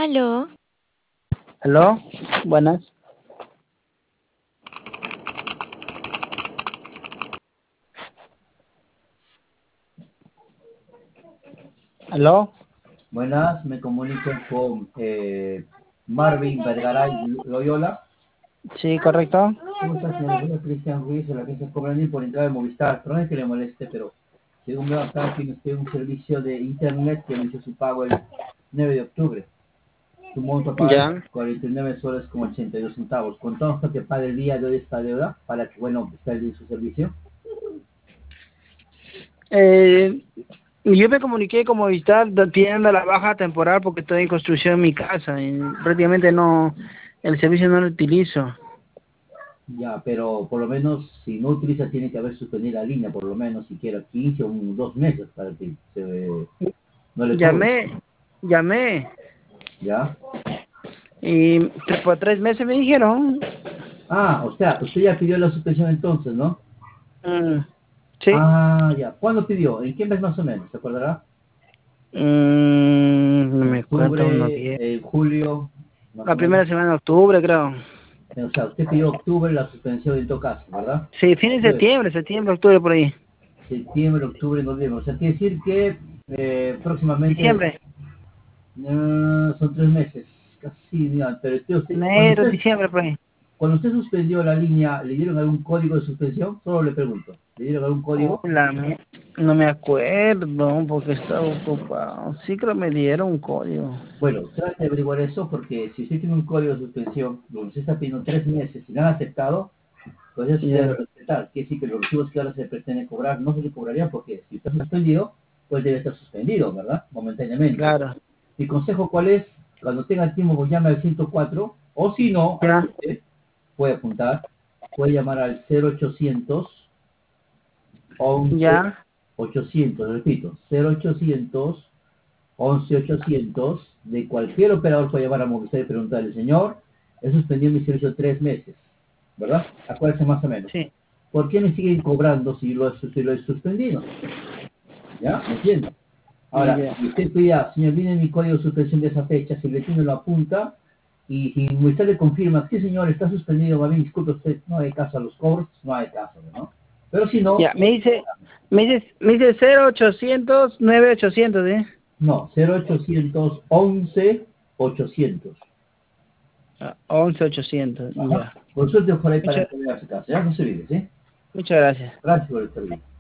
Aló. ¿Aló? Buenas. ¿Aló? Buenas, me comunico con Marvin Vergaray Loyola. Sí, correcto. ¿Cómo está, señor? Soy Cristian Ruiz de la agencia Cobrandín por entrar de Movistar. Perdón que le moleste, pero según veo acá, tiene usted un servicio de internet que inició su pago el 9 de octubre. Su monto a pagar Ya. es 49 soles con 82 centavos. ¿Contamos que pague el día de hoy esta deuda para que, bueno, esté al día de su servicio? Eh, yo me comuniqué con Movistar pidiendo la baja temporal porque estoy en construcción en mi casa y prácticamente no, el servicio no lo utilizo. Ya, pero por lo menos, si no utiliza, tiene que haber suspendido la línea, por lo menos siquiera 15 o 2 meses para que no le cobre. Llamé ¿Ya? y por 3 meses me dijeron. Ah, o sea, usted ya pidió la suspensión entonces, ¿no? Mm, sí. Ah, ya. ¿Cuándo pidió? ¿En qué mes más o menos? ¿Se acordará? No ¿En me acuerdo unos octubre, días. en julio, más La o menos? primera semana de octubre, creo. O sea, usted pidió octubre la suspensión en todo caso, ¿verdad? Sí, fin de Pues, septiembre, octubre, por ahí. septiembre, octubre, noviembre. O sea, quiere decir que próximamente Diciembre, son 3 meses. Casi, mira, pero enero, diciembre, por ahí. cuando usted suspendió la línea, ¿le dieron algún código de suspensión? Solo le pregunto. ¿Le dieron algún código? No me acuerdo porque estaba ocupado. Sí creo que me dieron un código. Bueno, trate de averiguar eso porque si usted tiene un código de suspensión donde usted está pidiendo 3 meses y no han aceptado, pues eso se debe Ya, respetar. Quiere decir que los recibos que ahora se pretenden cobrar no se le cobrarían porque si está suspendido, pues debe estar suspendido, ¿verdad? Momentáneamente. claro. Mi consejo, ¿cuál es? Cuando tenga tiempo, pues llame al 104 o si no, Ya, apunte, puede apuntar, puede llamar al 0800 11 ya, 800, repito, 0800 11 800 de cualquier operador puede llamar a Movistar y preguntarle, señor, he suspendido mi servicio 3 meses, ¿verdad? Acuérdese más o menos. sí, ¿Por qué me siguen cobrando si lo he suspendido? ¿Ya? ¿Me entiende? Ahora, ya. si usted pida, señor, viene mi código de suspensión de esa fecha, si el vecino lo apunta y si Movistar le confirma, sí señor, está suspendido, va bien, disculpe usted, no hay caso a los cobros, no hay caso, ¿no? Pero si no, Ya, me dice 0800 9800, ¿eh? no, 0800 11 800. 11800, Ajá. ya. Por suerte, ojalá para Muchas, que vea su casa. Ya no se vive, ¿sí? muchas gracias. Gracias por el servicio.